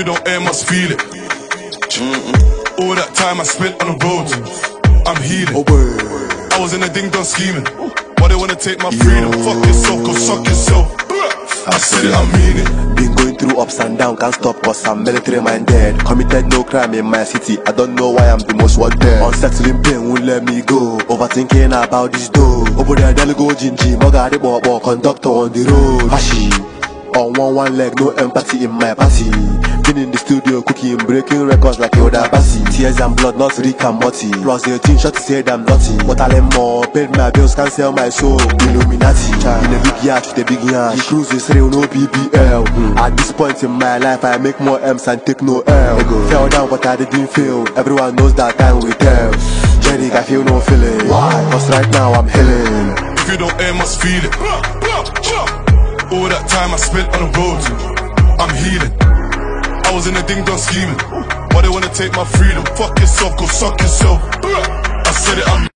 you don't air, must feel it. All that time I spent on the road, I'm healing. I was in a ding dong scheming. Why they wanna take my freedom? Fuck yourself, go suck yourself. I said it, I mean it. Been going through ups and downs, can't stop cause I'm military minded. Committed no crime in my city, I don't know why I'm the most wanted. Unsettling pain won't let me go, overthinking about this dough. Over there, I'll go Gingy, Moga the ball, conductor on the road. Hashi, on one leg, no empathy in my party. Been in the studio cooking, breaking records like Yoda Bassi. Tears and blood, not Rick and Morty. Plus the teen shot to say I'm naughty. But I let more, paid my bills, can't sell my soul. Illuminati, in a big yacht with a big yacht. The cruise is real, no BBL. At this point in my life, I make more M's and take no L. Fell down but I didn't fail. Everyone knows that time will tell. Jerry, I feel no feeling. Why? Cause right now I'm healing. If you don't air, must feel it. All that time I spent on the road, I'm healing. I was in a ding dong scheming. Why they wanna take my freedom? Fuck yourself, go suck yourself. I said it, I'm